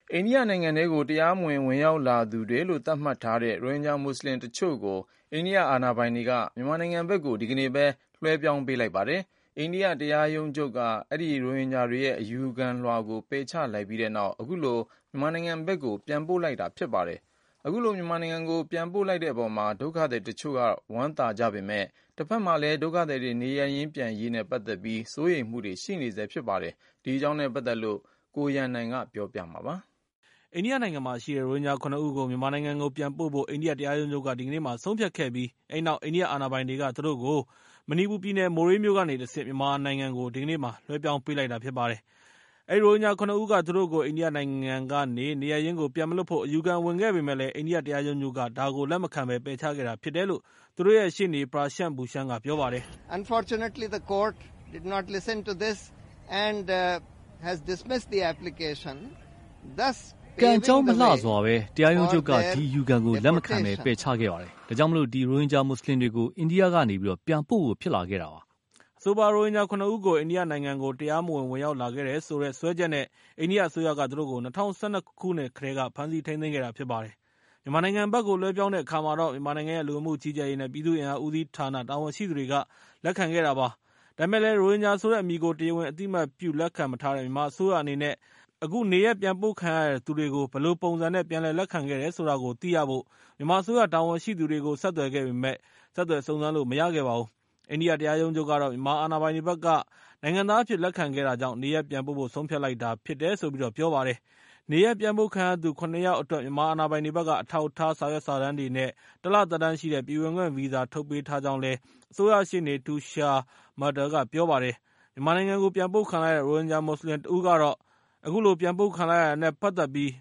အိန္ဒိယနိုင်ငံထဲကိုတရားမဝင်ဝင်ရောက်လာသူတွေလို့သတ်မှတ်ထားတဲ့ရိုဟင်ဂျာမွတ်ဆလင်တချို့ကိုအိန္ဒိယအာဏာပိုင်တွေကမြန်မာနိုင်ငံဘက်ကိုဒီကနေ့ပဲလွှဲပြောင်းပေးလိုက်ပါတယ်။အိန္ဒိယတရားရုံးချုပ်ကအဲဒီရိုဟင်ဂျာတွေရဲ့အယူခံလွှာကိုပယ်ချလိုက်ပြီးတဲ့နောက်အခုလိုမြန်မာနိုင်ငံဘက်ကိုပြန်ပို့လိုက်တာဖြစ်ပါတယ်။အခုလိုမြန်မာနိုင်ငံကိုပြန်ပို့လိုက်တဲ့အပေါ်မှာဒုက္ခသည်တချို့ကဝမ်းသာကြပေမဲ့တစ်ဖက်မှာလည်းဒုက္ခသည်တွေနေရပ်ရင်းပြန်ရေးနဲ့ပတ်သက်ပြီးစိုးရိမ်မှုတွေရှိနေဆဲဖြစ်ပါတယ်။ဒီအကြောင်းနဲ့ပတ်သက်လို့ကိုရန်နိုင်ကပြောပြမှာပါ။အိန္ဒိယနိုင်ငံမှာရှိတဲ့ရိုဟင်ဂျာ9ဦးကိုမြန်မာနိုင်ငံကိုပြန်ပို့ဖို့အိန္ဒိယတရားရုံးချုပ်ကဒီကနေ့မှဆုံးဖြတ်ခဲ့ပြီးအဲဒီနောက်အိန္ဒိယအာဏာပိုင်တွေကသူတို့ကိုမဏိပူပြည်နယ်မိုရေးမြို့ကနေတဆင့်မြန်မာနိုင်ငံကိုဒီကနေ့မှလွှဲပြောင်းပေးလိုက်တာဖြစ်ပါတယ်။အဲဒီရိုဟင်ဂျာ9ဦးကသူတို့ကိုအိန္ဒိယနိုင်ငံကနေနေရပ်ရင်းကိုပြန်မလွှတ်ဖို့အယူခံဝင်ခဲ့ပေမဲ့လည်းအိန္ဒိယတရားရုံးချုပ်ကဒါကိုလက်မခံပဲပယ်ချခဲ့တာဖြစ်တယ်လို့သူတို့ရဲ့ရှေ့နေပရာရှန့်ဘူရှမ်းကပြောပါတယ်။ Unfortunately the court did not listen to this and has dismissed the application. Thus ကံကြောင်းမလှစွာပဲတရားရုံးချုပ်ကဒီယူခံကိုလက်မခံပဲပယ်ချခဲ့ပါတယ်။ဒါကြောင့်မလို့ဒီရိုဟင်ဂျာမွတ်စလင်တွေကိုအိန္ဒိယကနေပြန်ပို့ဖို့ဖြစ်လာခဲ့တာပါ။အဆိုပါရိုဟင်ဂျာ9ဦးကိုအိန္ဒိယနိုင်ငံကိုတရားမဝင်ဝင်ရောက်လာခဲ့တယ်ဆိုတဲ့စွဲချက်နဲ့အိန္ဒိယအစိုးရကသူတို့ကို2012ခုနှစ်ကတည်းကဖမ်းဆီးထိန်းသိမ်းခဲ့တာဖြစ်ပါတယ်။မြန်မာနိုင်ငံဘက်ကိုလွှဲပြောင်းတဲ့အခါမှာတော့မြန်မာနိုင်ငံရဲ့လူမှုကြီးကြပ်ရေးနဲ့ပြည်သူ့အင်အားဦးစီးဌာနတာဝန်ရှိသူတွေကလက်ခံခဲ့တာပါ။ဒါပေမဲ့လည်းရိုဟင်ဂျာဆိုတဲ့အမည်ကိုတရားဝင်အသိအမှတ်ပြုလက်ခံမထားတဲ့မြန်မာအစိုးရအနေနဲ့အခုနေရပ်ပြန်ပို့ခံရတဲ့သူတွေကိုဘယ်လိုပုံစံနဲ့ပြန်လည်လက်ခံခဲ့တယ်ဆိုတာကိုသိရဖို့မြန်မာအစိုးရတာဝန်ရှိသူတွေကိုဆက်သွယ်ခဲ့ပေမဲ့ဆက်သွယ်စုံစမ်းလို့မရခဲ့ပါဘူး။အိန္ဒိယတရားရုံးချုပ်ကတော့မြန်မာအာဏာပိုင်တွေဘက်ကနိုင်ငံသားအဖြစ်လက်ခံခဲ့တာကြောင့်နေရပ်ပြန်ပို့ဖို့ဆုံးဖြတ်လိုက်တာဖြစ်တယ်ဆိုပြီးပြောပါတယ်။နေရပ်ပြန်ပို့ခံရသူ9ယောက်အတွက်မြန်မာအာဏာပိုင်တွေဘက်ကအထောက်အထားစာရွက်စာတမ်းတွေနဲ့တလသက်တမ်းရှိတဲ့ပြည်ဝင်ခွင့်ဗီဇာထုတ်ပေးထားကြောင်းလည်းအစိုးရရှေ့နေတူရှာမာဒါကပြောပါတယ်။မြန်မာနိုင်ငံကိုပြန်ပို့ခံလိုက်ရတဲ့ရိုဟင်ဂျာမွတ်စလင်တဦးကတော့အခုလိုပြန်ပို့ခံလိုက်ရတာနဲ့ပတ်သက်ပြီး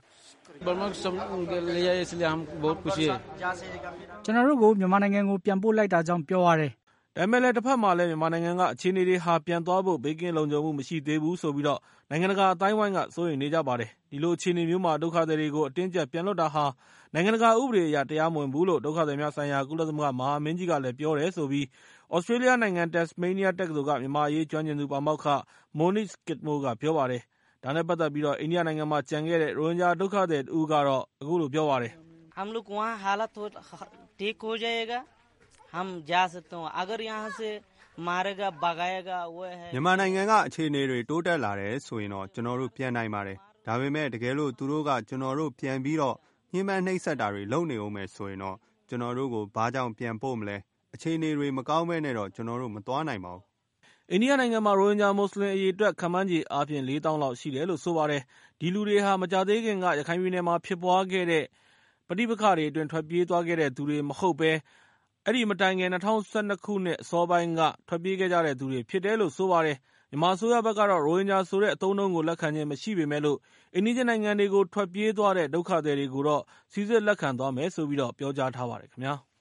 ကျွန်တော်တို့ကိုမြန်မာနိုင်ငံကိုပြန်ပို့လိုက်တာကြောင့်ပြောရတယ်။ဒါပေမဲ့လည်းတစ်ဖက်မှာလည်းမြန်မာနိုင်ငံကအခြေအနေတွေဟာပြန်သွားဖို့ဘေးကင်းလုံခြုံမှုမရှိသေးဘူးဆိုပြီးနိုင်ငံတကာအတိုင်းဝိုင်းကစိုးရိမ်နေကြပါတယ်။ဒီလိုအခြေအနေမျိုးမှာဒုက္ခသည်တွေကိုအတင်းကျပ်ပြန်လွှတ်တာဟာနိုင်ငံတကာဥပဒေအရတရားမဝင်ဘူးလို့ဒုက္ခသည်များဆိုင်ရာကုလသမဂ္ဂမဟာမင်းကြီးကလည်းပြောတယ်ဆိုပြီးဩစတြေးလျနိုင်ငံတက်စမေးနီးယားတက္ကသိုလ်ကမြန်မာအရေးကျွမ်းကျင်သူပါမောက္ခမိုနစ်ကစ်မိုးကပြောပါတယ်။ဒါနဲ့ပတ်သက်ပြီးအိန္ဒိယနိုင်ငံမှာကျန်ခဲ့တဲ့ရိုဟင်ဂျာဒုက္ခသည်တဦးကတော့အခုလိုပြောပါတယ်။ हम लोग वहाँ हालत ठीक हो जाएगा हम जा सकते हैं अगर यहाँ से मारेगा भगाएगा वो है မြန်မာနိုင်ငံကအခြေအနေတွေတိုးတက်လာတယ်ဆိုရင်တော့ကျွန်တော်တို့ပြန်နိုင်ပါတယ်ဒါပေမဲ့တကယ်လို့သူတို့ကကျွန်တော်တို့ပြန်ပြီးတော့ညှဉ်းပန်းနှိပ်စက်တာတွေလုပ်နေအောင်မယ်ဆိုရင်တော့ကျွန်တော်တို့ကိုဘာကြောင့်ပြန်ပို့မလဲအခြေအနေတွေမကောင်းမဲနဲ့တော့ကျွန်တော်တို့မသွားနိုင်ပါဘူးအိန္ဒိယနိုင်ငံမှာရိုဟင်ဂျာမွတ်စလင်အရေးအတွက်ခန့်မှန်းခြေအားဖြင့် 4,000 လောက်ရှိတယ်လို့ဆိုပါတယ်။ဒီလူတွေဟာမကြာသေးခင်ကရခိုင်ပြည်နယ်မှာဖြစ်ပွားခဲ့တဲ့ပဋိပက္ခတွေအတွင်းထွက်ပြေးသွားခဲ့တဲ့သူတွေမဟုတ်ဘဲအဲဒီမတိုင်ခင်2012ခုနှစ်အစောပိုင်းကထွက်ပြေးခဲ့ကြတဲ့သူတွေဖြစ်တယ်လို့ဆိုပါတယ်။မြန်မာအစိုးရဘက်ကတော့ရိုဟင်ဂျာဆိုတဲ့အသုံးအနှုန်းကိုလက်ခံခြင်းမရှိပေမဲ့လို့အိန္ဒိယနိုင်ငံတွေကိုထွက်ပြေးသွားတဲ့ဒုက္ခသည်တွေကိုတော့စိစစ်လက်ခံသွားမယ်ဆိုပြီးပြောကြားထားပါတယ်ခင်ဗျာ။